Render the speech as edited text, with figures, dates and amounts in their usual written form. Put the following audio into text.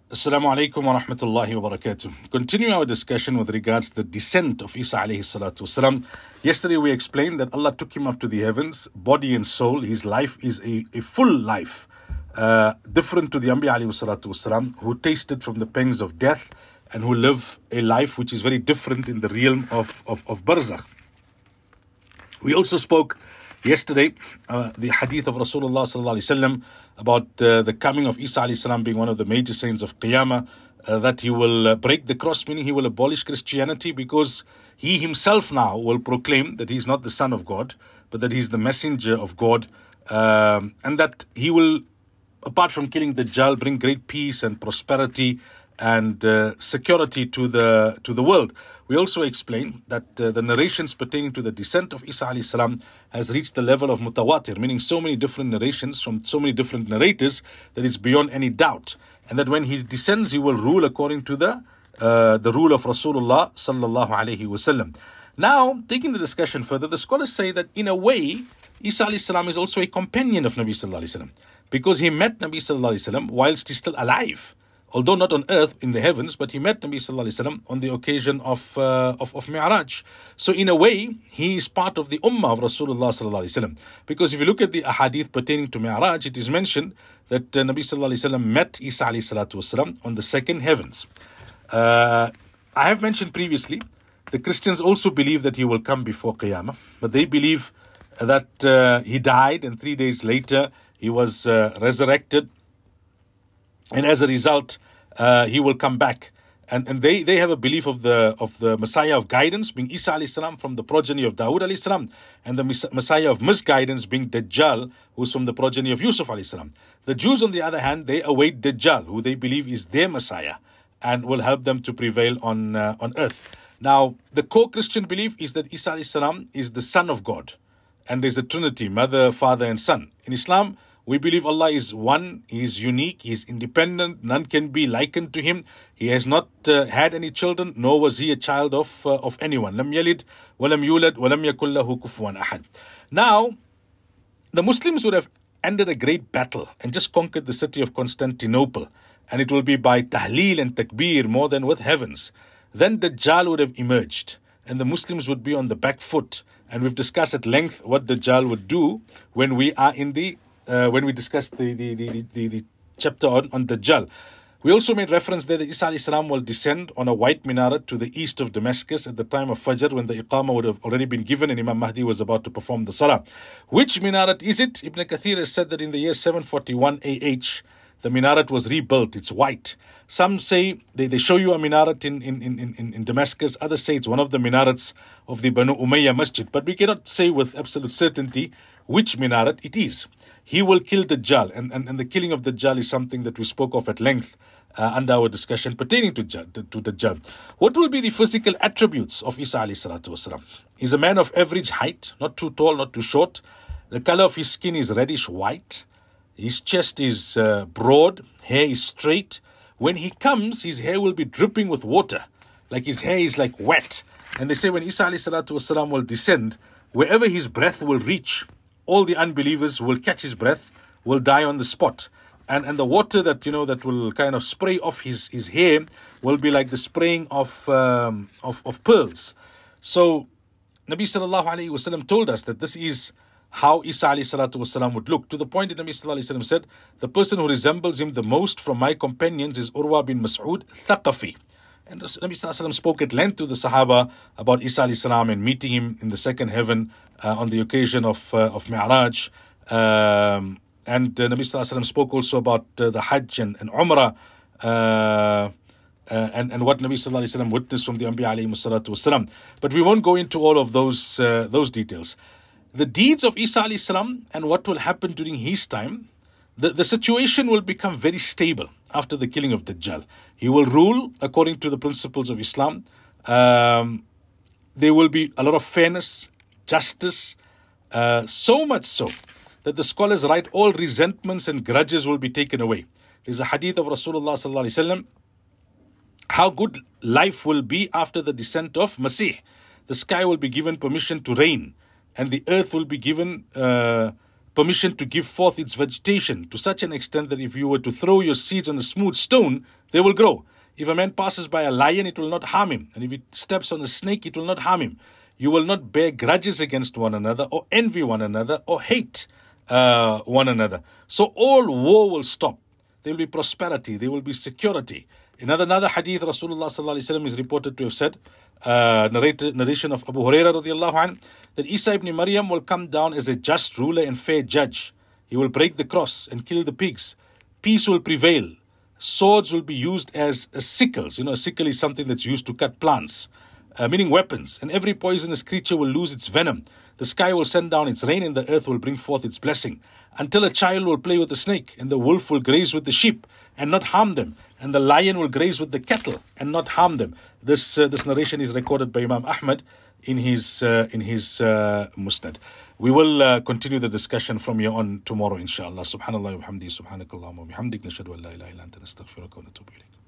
Assalamu alaikum wa rahmatullahi wa barakatuh. Continue our discussion with regards to the descent of Isa alayhi salatu wasalam. Yesterday we explained that Allah took him up to the heavens, body and soul. His life is a full life, different to the Anbiya alayhi salatu wasalam, who tasted from the pangs of death and who live a life which is very different in the realm of barzakh. We also spoke yesterday the hadith of Rasulullah sallallahu alaihi wasallam about the coming of Isa alayhi salam being one of the major signs of Qiyamah, that he will break the cross, meaning he will abolish Christianity, because he himself now will proclaim that he is not the son of God, but that he is the messenger of God, and that he will, apart from killing Dajjal, bring great peace and prosperity and security to the world. We also explained that the narrations pertaining to the descent of Isa alayhi salam has reached the level of mutawatir, meaning so many different narrations from so many different narrators that it's beyond any doubt, and that when he descends, he will rule according to the rule of Rasulullah sallallahu alaihi wasallam. Now, taking the discussion further, the scholars say that in a way, Isa alayhi salam is also a companion of Nabi sallallahu alaihi wasallam, because he met Nabi sallallahu alaihi wasallam whilst he's still alive. Although not on earth, in the heavens, but he met Nabi sallallahu alaihi wasallam on the occasion of Mi'raj. So in a way, he is part of the ummah of Rasulullah sallallahu alaihi wasallam. Because if you look at the ahadith pertaining to Mi'raj, it is mentioned that Nabi sallallahu alaihi wasallam met Isa alayhi salatu wasallam on the second heavens. I have mentioned previously, the Christians also believe that he will come before Qiyamah, but they believe that he died and 3 days later he was resurrected. And as a result, he will come back. And they have a belief of the Messiah of guidance being Isa alayhi salam from the progeny of Dawood alayhi salam, and the Messiah of misguidance being Dajjal, who's from the progeny of Yusuf alayhi salam. The Jews, on the other hand, they await Dajjal, who they believe is their Messiah and will help them to prevail on earth. Now, the core Christian belief is that Isa alayhi salam is the Son of God, and there's a Trinity, Mother, Father, and Son. In Islam, we believe Allah is one, He is unique, He is independent, none can be likened to Him. He has not had any children, nor was He a child of anyone. Lam yalid, walam yulad, walam yakul lahu kufuwan ahad. Now, the Muslims would have ended a great battle and just conquered the city of Constantinople, and it will be by tahleel and takbir more than with heavens. Then Dajjal would have emerged, and the Muslims would be on the back foot. And we've discussed at length what Dajjal would do when we are in when we discussed the chapter on Dajjal. We also made reference there that Isa alayhi salam will descend on a white minaret to the east of Damascus at the time of Fajr, when the Iqamah would have already been given and Imam Mahdi was about to perform the Salah. Which minaret is it? Ibn Kathir has said that in the year 741 AH, the minaret was rebuilt. It's white. Some say, they show you a minaret in Damascus. Others say it's one of the minarets of the Banu Umayyah Masjid. But we cannot say with absolute certainty which minaret it is. He will kill Dajjal, and the killing of Dajjal is something that we spoke of at length under our discussion pertaining to Dajjal. What will be the physical attributes of Isa alayhi salatu wasalam? He's a man of average height, not too tall, not too short. The color of his skin is reddish white. His chest is broad, hair is straight. When he comes, his hair will be dripping with water, like his hair is like wet. And they say when Isa alayhi salatu wasalam will descend, wherever his breath will reach, all the unbelievers will catch his breath, will die on the spot. And the water that will kind of spray off his hair will be like the spraying of pearls. So Nabi sallallahu alayhi wasallam told us that this is how Isa alayhi salatu wasalam would look, to the point that Nabi sallallahu alayhi wasallam said, the person who resembles him the most from my companions is Urwa bin Mas'ud Thaqafi. And Nabi sallallahu alayhi wasallam spoke at length to the Sahaba about Isa alayhi salam and meeting him in the second heaven on the occasion of Mi'raj. And Nabi sallallahu alayhi wasallam spoke also about the Hajj and Umrah, and what Nabi sallallahu alayhi wasallam witnessed from the Anbiya alayhi salatu wasalam. But we won't go into all of those details. The deeds of Isa alayhi salam and what will happen during his time, the situation will become very stable after the killing of Dajjal. He will rule according to the principles of Islam. There will be a lot of fairness, justice, so much so that the scholars write all resentments and grudges will be taken away. There's a hadith of Rasulullah sallallahu alaihi wasallam, how good life will be after the descent of Masih. The sky will be given permission to rain, and the earth will be given permission to give forth its vegetation to such an extent that if you were to throw your seeds on a smooth stone, they will grow. If a man passes by a lion, it will not harm him. And if he steps on a snake, it will not harm him. You will not bear grudges against one another, or envy one another, or hate one another. So all war will stop. There will be prosperity. There will be security. In another hadith, Rasulullah sallallahu alaihi wasallam is reported to have said, narration of Abu Hurairah radiallahu anh, that Isa ibn Maryam will come down as a just ruler and fair judge. He will break the cross and kill the pigs. Peace will prevail. Swords will be used as sickles. A sickle is something that's used to cut plants, meaning weapons. And every poisonous creature will lose its venom. The sky will send down its rain and the earth will bring forth its blessing. Until a child will play with the snake, and the wolf will graze with the sheep and not harm them, and the lion will graze with the cattle and not harm them. This narration is recorded by Imam Ahmad in his Musnad. We will continue the discussion from here on tomorrow, inshallah. Subhanallah wa bihamdihi, subhanakallahumma wa bihamdik, nashhadu an la ilaha illa anta, nastaghfiruka wa natubu ilayk.